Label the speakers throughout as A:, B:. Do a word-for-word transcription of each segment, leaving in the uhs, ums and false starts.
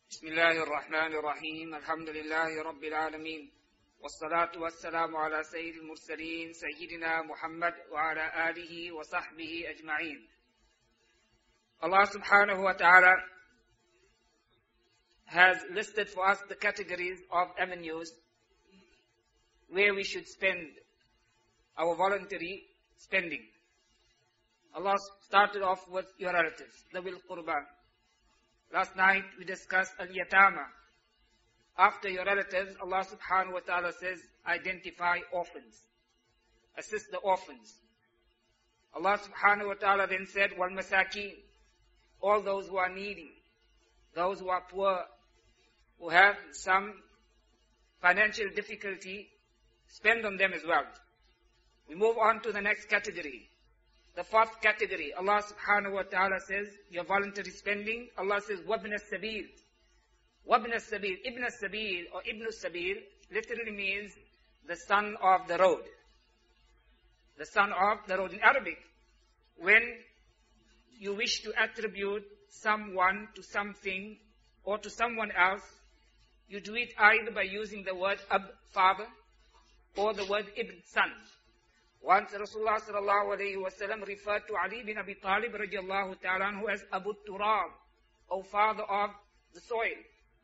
A: بسم الله الرحمن الرحيم الحمد لله رب العالمين والصلاة والسلام على سيد المرسلين سيدنا Muhammad وعلى آله وصحبه أجمعين. Allah subhanahu wa ta'ala has listed for us the categories of avenues where we should spend our voluntary spending. Allah started off with your relatives, the Dhawil Qurba. Last night we discussed Al-Yatama. After your relatives, Allah subhanahu wa ta'ala says, identify orphans. Assist the orphans. Allah subhanahu wa ta'ala then said, wal masakin, all those who are needy, those who are poor, who have some financial difficulty, spend on them as well. We move on to the next category. The fourth category, Allah subhanahu wa ta'ala says, your voluntary spending, Allah says, وَابْنَ السَّبِيلِ وَابْنَ السَّبِيلِ Ibn al-Sabil or Ibn al-Sabil literally means the son of the road. The son of the road in Arabic. When you wish to attribute someone to something or to someone else, you do it either by using the word ab, father, or the word ibn, son. Once Rasulullah sallallahu alayhi wa sallam referred to Ali bin Abi Talib radiallahu ta'ala anhu as Abu Turab, O father of the soil.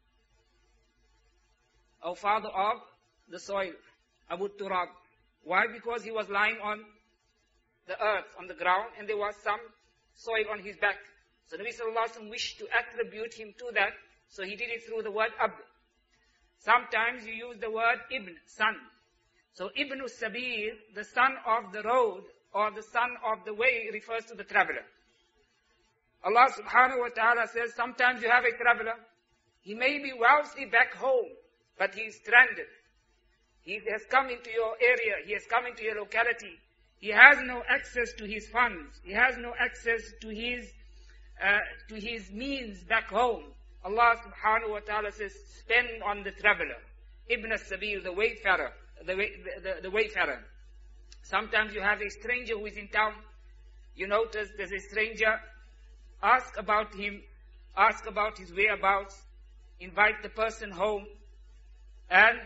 A: O father of the soil, Abu Turab. Why? Because he was lying on the earth, on the ground, and there was some soil on his back. So Nabi sallallahu alayhi wa sallam wished to attribute him to that, so he did it through the word Ab. Sometimes you use the word Ibn, son. So Ibn al-Sabil, the son of the road or the son of the way, refers to the traveler. Allah subhanahu wa ta'ala says, sometimes you have a traveler. He may be wealthy back home, but he is stranded. He has come into your area. He has come into your locality. He has no access to his funds. He has no access to his, uh, to his means back home. Allah subhanahu wa ta'ala says, spend on the traveler. Ibn al-Sabil, the wayfarer. The, way, the, the wayfarer. Sometimes you have a stranger who is in town. You notice there's a stranger. Ask about him. Ask about his whereabouts. Invite the person home. And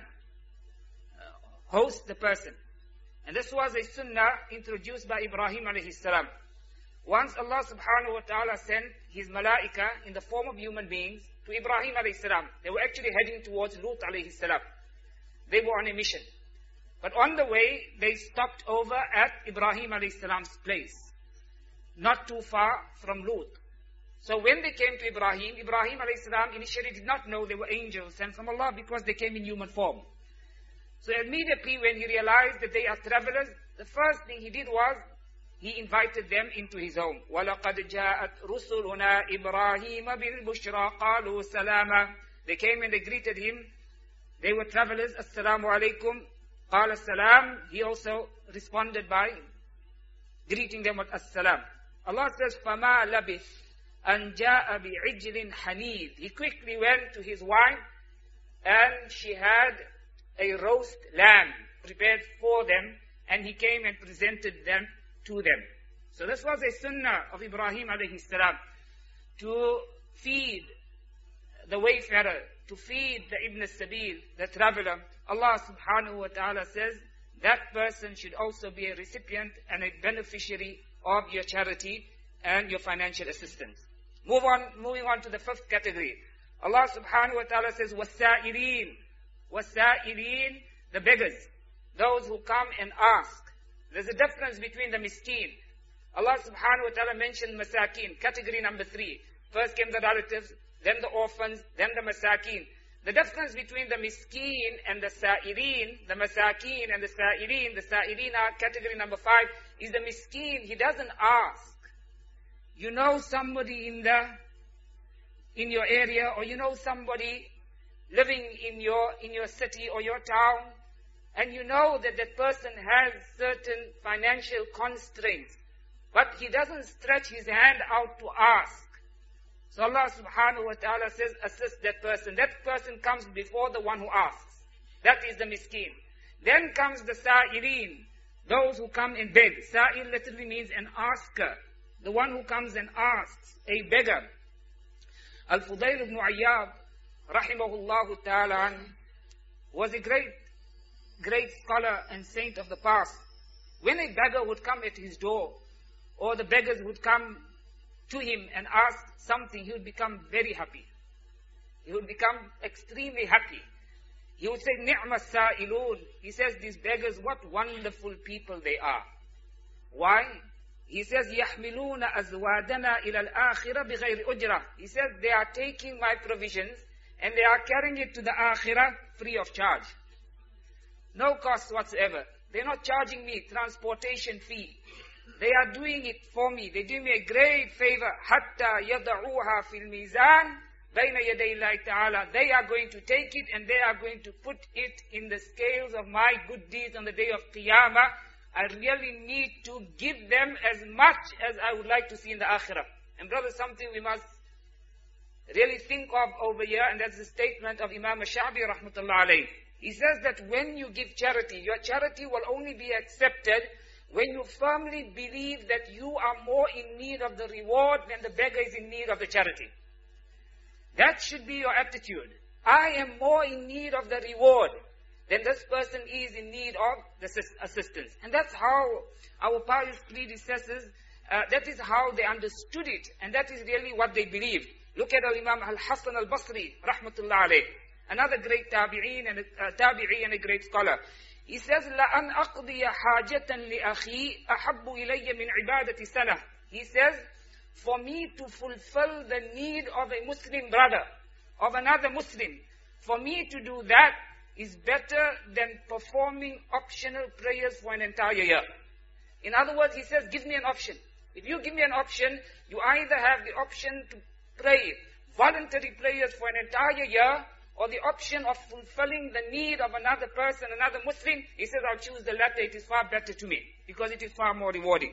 A: host the person. And this was a sunnah introduced by Ibrahim alayhi salam. Once Allah subhanahu wa ta'ala sent his malaika in the form of human beings to Ibrahim alayhi salam. They were actually heading towards Lut alayhi salam. They were on a mission. But on the way, they stopped over at Ibrahim alayhi salam's place. Not too far from Lut. So when they came to Ibrahim, Ibrahim alayhi salam initially did not know they were angels sent from Allah because they came in human form. So immediately when he realized that they are travelers, the first thing he did was, he invited them into his home. وَلَقَدْ جَاءَتْ رُسُلُنَا إِبْرَاهِيمَ بِالْبُشْرَى قَالُوا سَلَامًا. They came and they greeted him. They were travelers. Assalamu alaikum. Qala salam. He also responded by greeting them with assalam. Allah says, فَمَا لَبِثْ أَنْ جَاءَ بِعِجْلٍ حَنِيذٍ. He quickly went to his wife and she had a roast lamb prepared for them and he came and presented them to them. So this was a sunnah of Ibrahim alayhi salam to feed the wayfarer, to feed the Ibn al-Sabil, the traveler. Allah subhanahu wa ta'ala says that person should also be a recipient and a beneficiary of your charity and your financial assistance. Move on, moving on to the fifth category. Allah subhanahu wa ta'ala says, وَالسَّائِلِينَ وَالسَّائِلِينَ the beggars, those who come and ask. There's a difference between the miskin. Allah subhanahu wa ta'ala mentioned masakin, category number three. First came the relatives, then the orphans, then the masakin. The difference between the miskin and the sa'ilin, the masakin and the sa'ilin, the sa'ilin are category number five, is the miskin. He doesn't ask. You know somebody in the, in your area, or you know somebody living in your, in your city or your town, and you know that that person has certain financial constraints, but he doesn't stretch his hand out to ask. So Allah subhanahu wa ta'ala says, assist that person. That person comes before the one who asks. That is the miskin. Then comes the sa'ilin, those who come and beg. Sa'il literally means an asker. The one who comes and asks, a beggar. Al-Fudayl ibn Ayyad rahimahullah ta'ala, was a great, great scholar and saint of the past. When a beggar would come at his door, or the beggars would come to him and ask something, he would become very happy. He would become extremely happy. He would say, Ni'ma sa'ilun. He says, these beggars, what wonderful people they are. Why? He says, يَحْمِلُونَ أَزْوَادَنَا إِلَى الْآخِرَةِ بِغَيْرِ أُجْرَةٍ. He says, they are taking my provisions and they are carrying it to the akhirah free of charge. No cost whatsoever. They're not charging me transportation fee. They are doing it for me. They do me a great favor. حَتَّى يَضَعُوهَا فِي الْمِيزَانِ بَيْنَ يَدَيْ اللَّهِ تَعَالَى. They are going to take it and they are going to put it in the scales of my good deeds on the day of Qiyamah. I really need to give them as much as I would like to see in the akhirah. And brother, something we must really think of over here, and that's the statement of Imam Ash-Sha'bi rahmatullah alayhi. He says that when you give charity, your charity will only be accepted when you firmly believe that you are more in need of the reward than the beggar is in need of the charity. That should be your attitude. I am more in need of the reward than this person is in need of the assistance. And that's how our pious predecessors, uh, that is how they understood it. And that is really what they believed. Look at Al-Imam Al-Hasan Al-Basri, rahmatullah alayh. Another great tabi'een and a, uh, tabi'i and a great scholar. He says, لَأَنْ أَقْضِيَ حَاجَةً لِأَخِي أَحَبُّ إِلَيَّ مِنْ عِبَادَةِ سَنَةٍ. He says, for me to fulfill the need of a Muslim brother, of another Muslim, for me to do that is better than performing optional prayers for an entire year. In other words, he says, give me an option. If you give me an option, you either have the option to pray voluntary prayers for an entire year, or the option of fulfilling the need of another person, another Muslim. He says, I'll choose the latter. It is far better to me, because it is far more rewarding.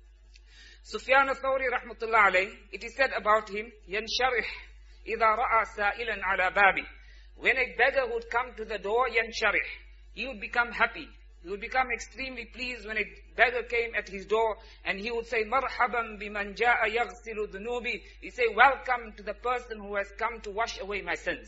A: Sufyan al-Thawri rahmatullah alayh, it is said about him, يَنْشَرِحْ إِذَا رَأَى سَائِلًا عَلَى بَابِ. When a beggar would come to the door, يَنْشَرِحْ, he would become happy. He would become extremely pleased when a beggar came at his door, and he would say, مَرْحَبًا بِمَنْ جَاءَ يَغْسِلُ ذُنُوبِ. He say, welcome to the person who has come to wash away my sins.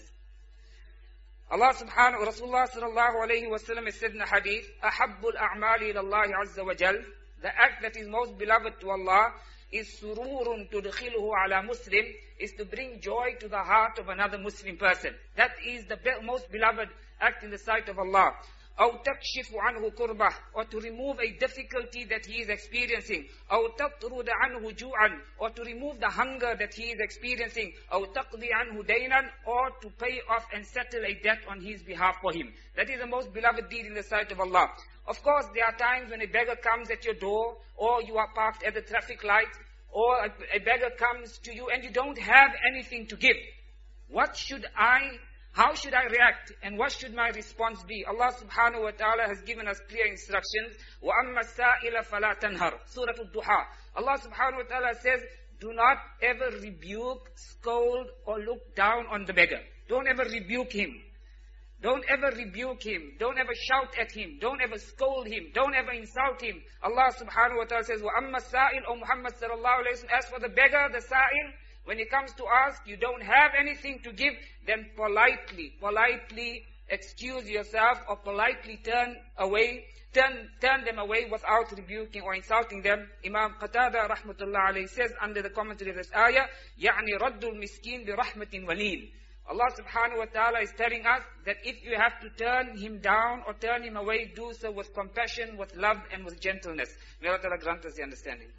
A: Allah subhanahu wa Rasulullah sallallahu alayhi wa sallam has said in a hadith, أَحَبُّ الْأَعْمَالِ إِلَى اللَّهِ عَزَّ وَجَلَّ. The act that is most beloved to Allah is sururun tudkhiluhu ala Muslim, is to bring joy to the heart of another Muslim person. That is the be- most beloved act in the sight of Allah. أو تكشف عنه كربة, or to remove a difficulty that he is experiencing. أو تطرد عنه جوعا, or to remove the hunger that he is experiencing. أو تقضي عنه دينا, or to pay off and settle a debt on his behalf for him. That is the most beloved deed in the sight of Allah. Of course, there are times when a beggar comes at your door, or you are parked at the traffic light, or a, a beggar comes to you and you don't have anything to give. What should I How should I react, and what should my response be? Allah subhanahu wa ta'ala has given us clear instructions. وَأَمَّا السَّائِلَ فَلَا تَنْهَرْ. Surah Al-Duha. Allah subhanahu wa ta'ala says, do not ever rebuke, scold, or look down on the beggar. Don't ever rebuke him. Don't ever rebuke him. Don't ever shout at him. Don't ever scold him. Don't ever insult him. Allah subhanahu wa ta'ala says, وَأَمَّا السَّائِلُ, O Muhammad sallallahu alayhi wa sallam, as for the beggar, the sa'il, when he comes to ask, you don't have anything to give, then politely, politely excuse yourself, or politely turn away, turn, turn them away without rebuking or insulting them. Imam Qatada rahmatullah alayhi says under the commentary of this ayah, يعني رد المسكين برحمة ولين. Allah subhanahu wa ta'ala is telling us that if you have to turn him down or turn him away, do so with compassion, with love, and with gentleness. May Allah Ta'ala grant us the understanding.